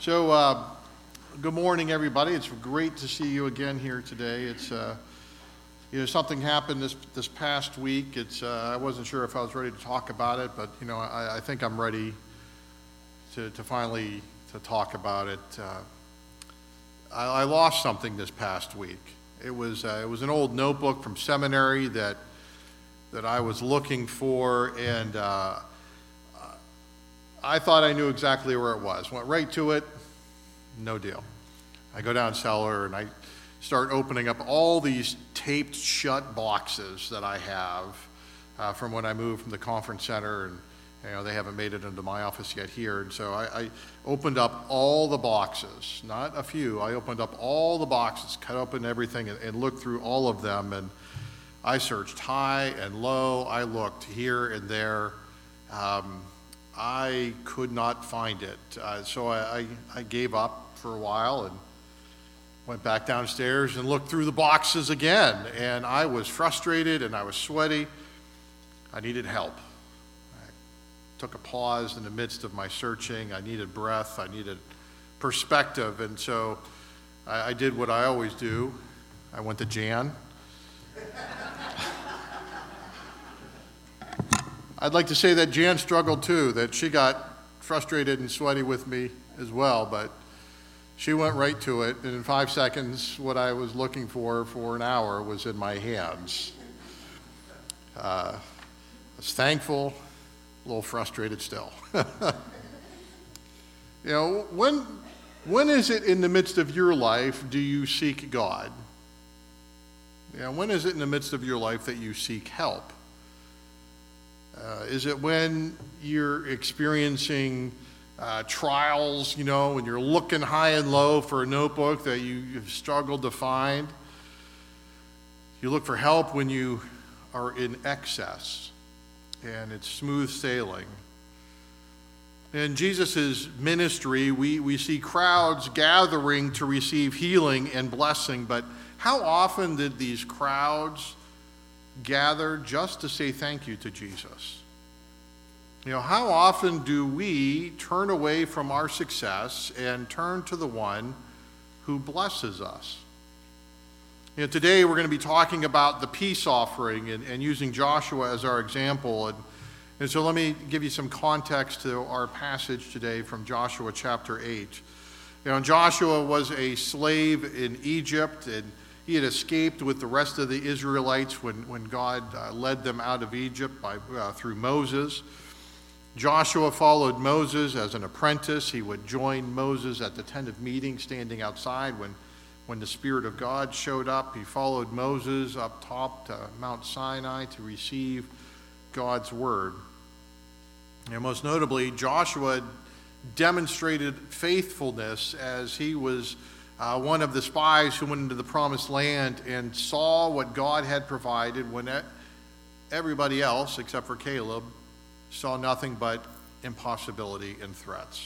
So, good morning, everybody. It's great to see you again here today. It's something happened this past week. I wasn't sure if I was ready to talk about it, but I think I'm ready to finally talk about it. I lost something this past week. It was an old notebook from seminary that I was looking for, and I thought I knew exactly where it was. Went right to it, no deal. I go down cellar and I start opening up all these taped shut boxes that I have from when I moved from the conference center, and they haven't made it into my office yet here. And so I opened up all the boxes, not a few. I opened up all the boxes, cut open everything, and looked through all of them. And I searched high and low. I looked here and there. I could not find it. So I gave up for a while and went back downstairs and looked through the boxes again. And I was frustrated and I was sweaty. I needed help. I took a pause in the midst of my searching. I needed breath. I needed perspective. And so I did what I always do. I went to Jan. I'd like to say that Jan struggled too, that she got frustrated and sweaty with me as well, but she went right to it, and in 5 seconds, what I was looking for an hour was in my hands. I was thankful, a little frustrated still. When is it in the midst of your life do you seek God? When is it in the midst of your life that you seek help? Is it when you're experiencing trials, when you're looking high and low for a notebook that you've struggled to find? You look for help when you are in excess and it's smooth sailing. In Jesus' ministry, we see crowds gathering to receive healing and blessing, but how often did these crowds gather just to say thank you to Jesus? How often do we turn away from our success and turn to the one who blesses us? Today we're going to be talking about the peace offering and using Joshua as our example. And so let me give you some context to our passage today from Joshua chapter 8. Joshua was a slave in Egypt, and he had escaped with the rest of the Israelites when God led them out of Egypt through Moses. Joshua followed Moses as an apprentice. He would join Moses at the tent of meeting, standing outside when the Spirit of God showed up. He followed Moses up top to Mount Sinai to receive God's word. And most notably, Joshua demonstrated faithfulness as he was one of the spies who went into the promised land and saw what God had provided when everybody else, except for Caleb, saw nothing but impossibility and threats.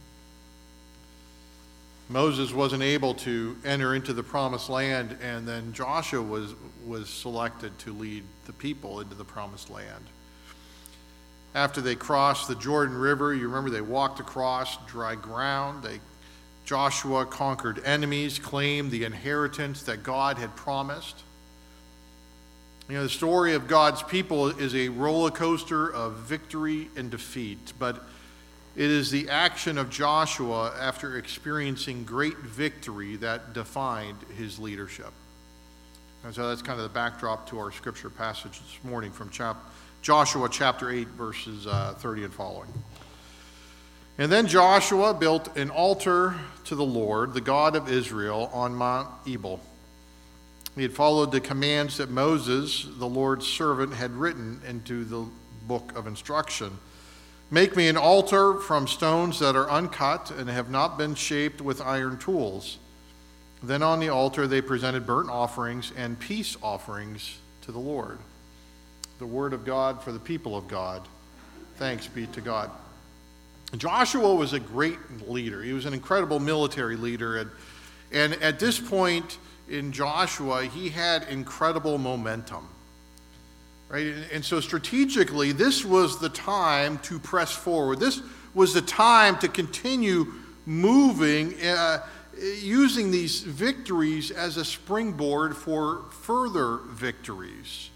Moses wasn't able to enter into the promised land, and then Joshua was selected to lead the people into the promised land. After they crossed the Jordan River, you remember they walked across dry ground. Joshua conquered enemies, claimed the inheritance that God had promised. The story of God's people is a roller coaster of victory and defeat, but it is the action of Joshua after experiencing great victory that defined his leadership. And so that's kind of the backdrop to our scripture passage this morning from Joshua chapter 8, verses 30 and following. And then Joshua built an altar to the Lord, the God of Israel, on Mount Ebal. He had followed the commands that Moses, the Lord's servant, had written into the book of instruction. Make me an altar from stones that are uncut and have not been shaped with iron tools. Then on the altar they presented burnt offerings and peace offerings to the Lord. The word of God for the people of God. Thanks be to God. Joshua was a great leader. He was an incredible military leader. And at this point in Joshua, he had incredible momentum. Right? And so strategically, this was the time to press forward. This was the time to continue moving, using these victories as a springboard for further victories.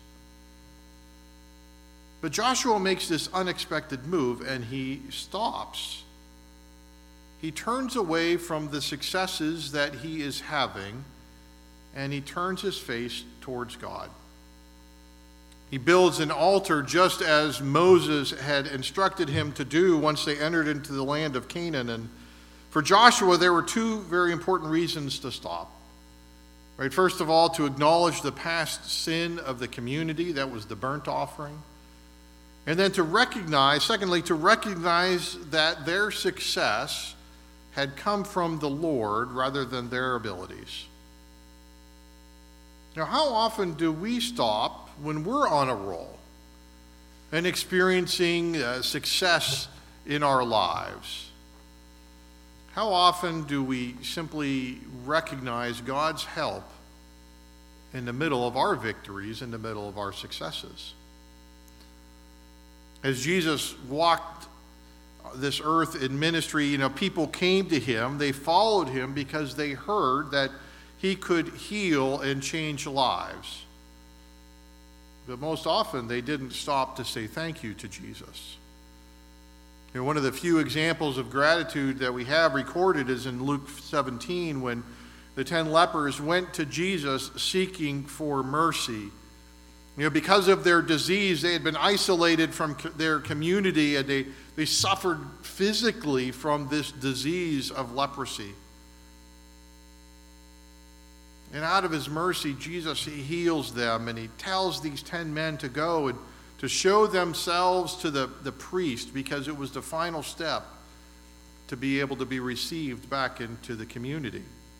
But Joshua makes this unexpected move, and he stops. He turns away from the successes that he is having, and he turns his face towards God. He builds an altar just as Moses had instructed him to do once they entered into the land of Canaan. And for Joshua, there were two very important reasons to stop. Right? First of all, to acknowledge the past sin of the community, that was the burnt offering. And then secondly, to recognize that their success had come from the Lord rather than their abilities. Now, how often do we stop when we're on a roll and experiencing success in our lives? How often do we simply recognize God's help in the middle of our victories, in the middle of our successes? As Jesus walked this earth in ministry, people came to him. They followed him because they heard that he could heal and change lives. But most often, they didn't stop to say thank you to Jesus. One of the few examples of gratitude that we have recorded is in Luke 17, when the 10 lepers went to Jesus seeking for mercy. Because of their disease, they had been isolated from their community, and they suffered physically from this disease of leprosy. And out of his mercy, Jesus, he heals them, and he tells these 10 men to go and to show themselves to the priest, because it was the final step to be able to be received back into the community.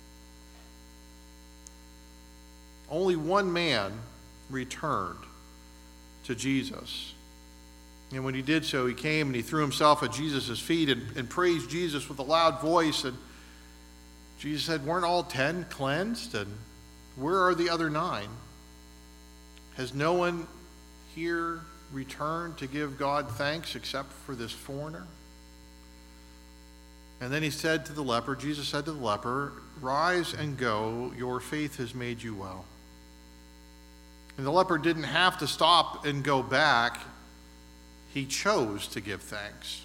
Only one man returned to Jesus. And when he did so, he came and he threw himself at Jesus' feet and praised Jesus with a loud voice. And Jesus said, "Weren't all 10 cleansed? And where are the other 9? Has no one here returned to give God thanks except for this foreigner?" And then Jesus said to the leper, "Rise and go, your faith has made you well." And the leper didn't have to stop and go back. He chose to give thanks.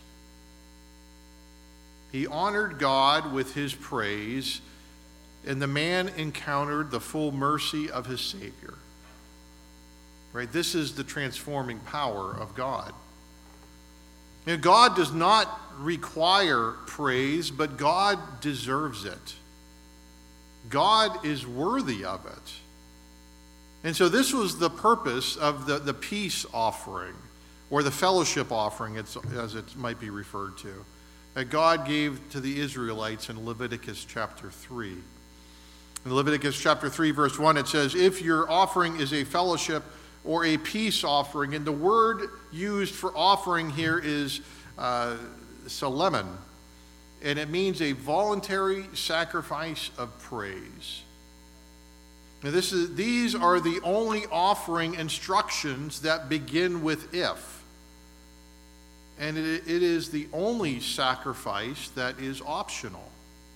He honored God with his praise, and the man encountered the full mercy of his Savior. Right? This is the transforming power of God. God does not require praise, but God deserves it. God is worthy of it. And so this was the purpose of the peace offering, or the fellowship offering, as it might be referred to, that God gave to the Israelites in Leviticus chapter 3. In Leviticus chapter 3, verse 1, it says, "If your offering is a fellowship or a peace offering," and the word used for offering here is selemen, and it means a voluntary sacrifice of praise. Now these are the only offering instructions that begin with "if." And it is the only sacrifice that is optional.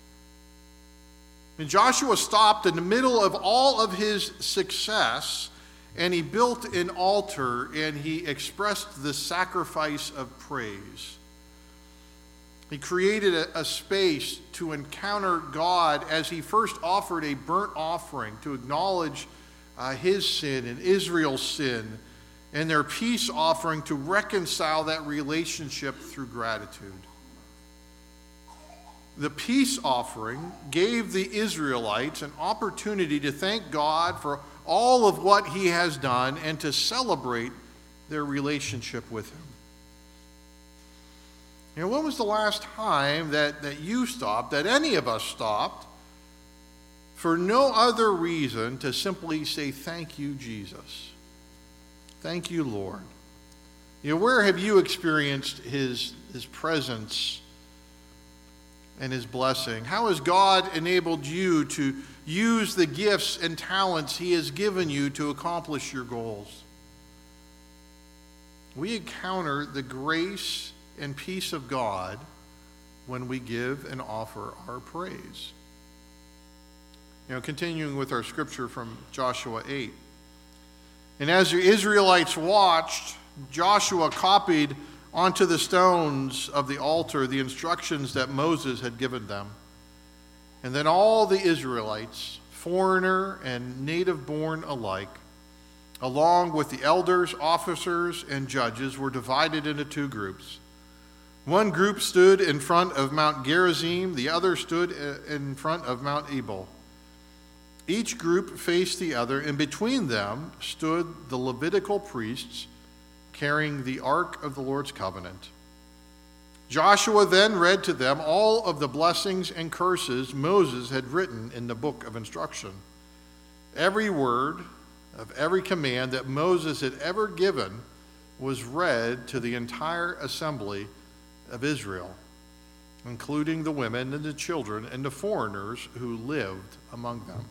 And Joshua stopped in the middle of all of his success, and he built an altar, and he expressed the sacrifice of praise. He created a space to encounter God as he first offered a burnt offering to acknowledge his sin and Israel's sin, and their peace offering to reconcile that relationship through gratitude. The peace offering gave the Israelites an opportunity to thank God for all of what he has done and to celebrate their relationship with him. When was the last time that you stopped, that any of us stopped, for no other reason to simply say, "Thank you, Jesus. Thank you, Lord"? Where have you experienced his presence and his blessing? How has God enabled you to use the gifts and talents he has given you to accomplish your goals? We encounter the grace and peace of God when we give and offer our praise. Continuing with our scripture from Joshua 8. And as the Israelites watched, Joshua copied onto the stones of the altar the instructions that Moses had given them. And then all the Israelites, foreigner and native-born alike, along with the elders, officers, and judges, were divided into two groups. One group stood in front of Mount Gerizim, the other stood in front of Mount Ebal. Each group faced the other, and between them stood the Levitical priests carrying the Ark of the Lord's covenant. Joshua then read to them all of the blessings and curses Moses had written in the book of instruction. Every word of every command that Moses had ever given was read to the entire assembly of Israel, including the women and the children and the foreigners who lived among them.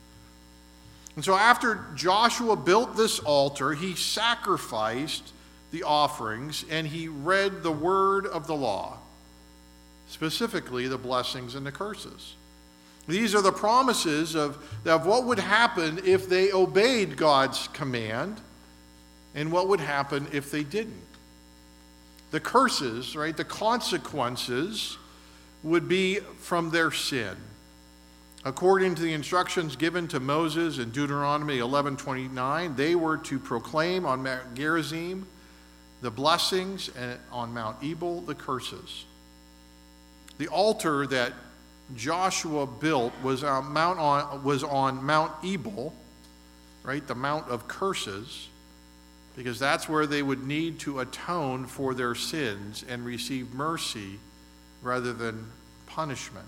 And so after Joshua built this altar, he sacrificed the offerings and he read the word of the law, specifically the blessings and the curses. These are the promises of what would happen if they obeyed God's command and what would happen if they didn't. The curses, right, the consequences would be from their sin. According to the instructions given to Moses in Deuteronomy 11:29, they were to proclaim on Mount Gerizim the blessings and on Mount Ebal the curses. The altar that Joshua built was on Mount Ebal, right, the Mount of Curses, because that's where they would need to atone for their sins and receive mercy rather than punishment.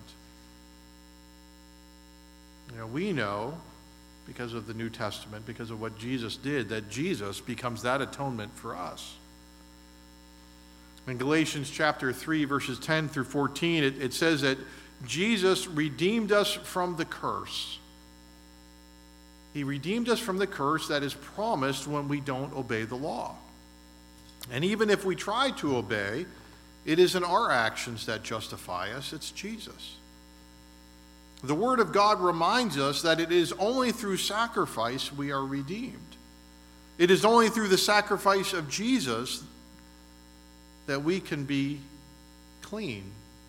We know, because of the New Testament, because of what Jesus did, that Jesus becomes that atonement for us. In Galatians chapter 3, verses 10 through 14, it says that Jesus redeemed us from the curse. He redeemed us from the curse that is promised when we don't obey the law. And even if we try to obey, it isn't our actions that justify us, it's Jesus. The Word of God reminds us that it is only through sacrifice we are redeemed. It is only through the sacrifice of Jesus that we can be clean.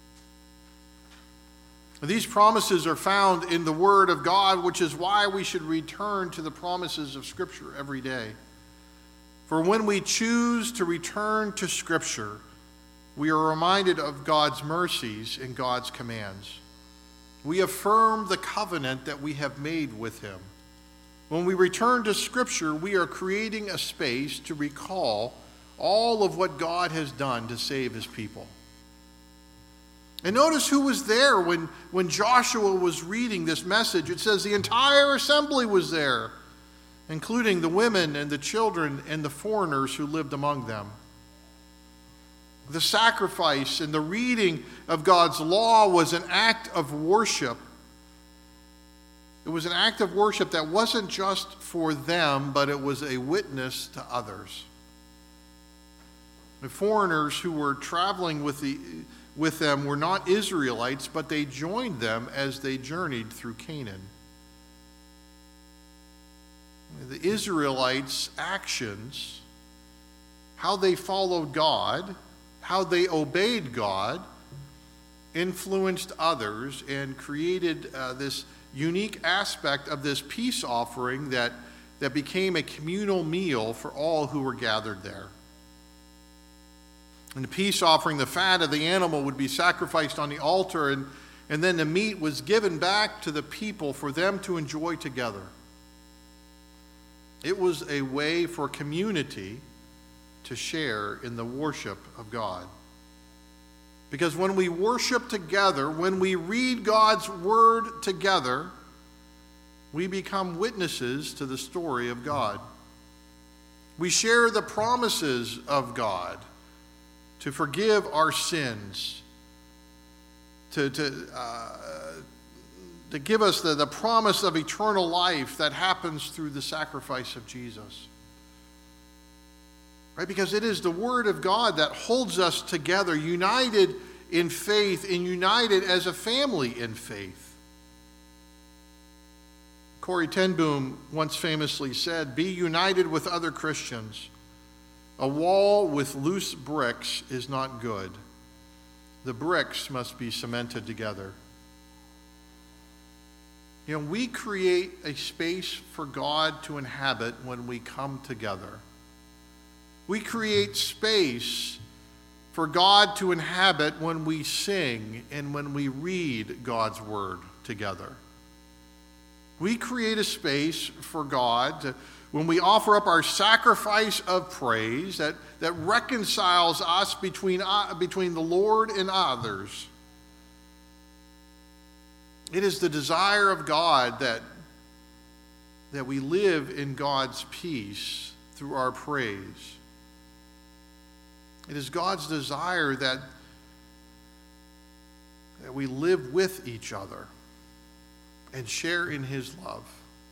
These promises are found in the Word of God, which is why we should return to the promises of Scripture every day. For when we choose to return to Scripture, we are reminded of God's mercies and God's commands. We affirm the covenant that we have made with Him. When we return to Scripture, we are creating a space to recall all of what God has done to save His people. And notice who was there when Joshua was reading this message. It says the entire assembly was there, including the women and the children and the foreigners who lived among them. The sacrifice and the reading of God's law was an act of worship. It was an act of worship that wasn't just for them, but it was a witness to others. The foreigners who were traveling with them were not Israelites, but they joined them as they journeyed through Canaan. The Israelites' actions, how they followed God, how they obeyed God, influenced others and created this unique aspect of this peace offering that became a communal meal for all who were gathered there. In the peace offering, the fat of the animal would be sacrificed on the altar, and then the meat was given back to the people for them to enjoy together. It was a way for community to share in the worship of God. Because when we worship together, when we read God's word together, we become witnesses to the story of God. We share the promises of God to forgive our sins, to give us the promise of eternal life that happens through the sacrifice of Jesus. Right? Because it is the Word of God that holds us together, united in faith and united as a family in faith. Corrie ten Boom once famously said, "Be united with other Christians. A wall with loose bricks is not good. The bricks must be cemented together." You know, we create a space for God to inhabit when we come together. We create space for God to inhabit when we sing and when we read God's word together. We create a space for God when we offer up our sacrifice of praise that reconciles us between the Lord and others. It is the desire of God that we live in God's peace through our praise. It is God's desire that we live with each other and share in his love.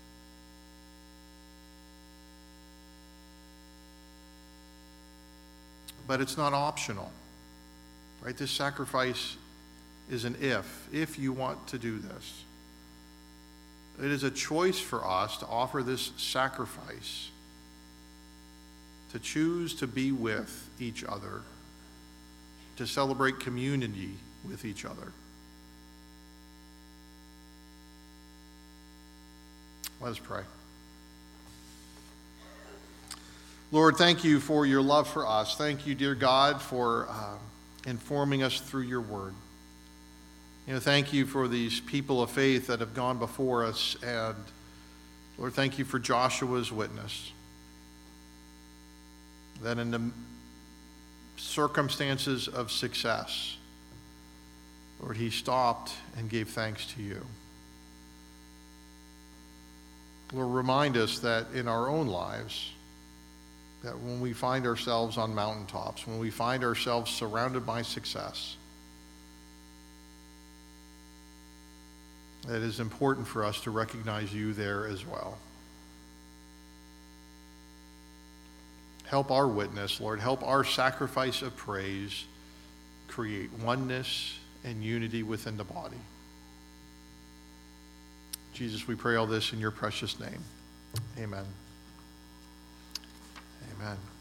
But it's not optional, right? This sacrifice is an if you want to do this. It is a choice for us to offer this sacrifice, to choose to be with each other, to celebrate community with each other. Let us pray. Lord, thank you for your love for us. Thank you, dear God, for informing us through your word. Thank you for these people of faith that have gone before us. And Lord, thank you for Joshua's witness. That in the circumstances of success, Lord, he stopped and gave thanks to you. Lord, remind us that in our own lives, that when we find ourselves on mountaintops, when we find ourselves surrounded by success, that it is important for us to recognize you there as well. Help our witness, Lord. Help our sacrifice of praise create oneness and unity within the body. Jesus, we pray all this in your precious name. Amen. Amen.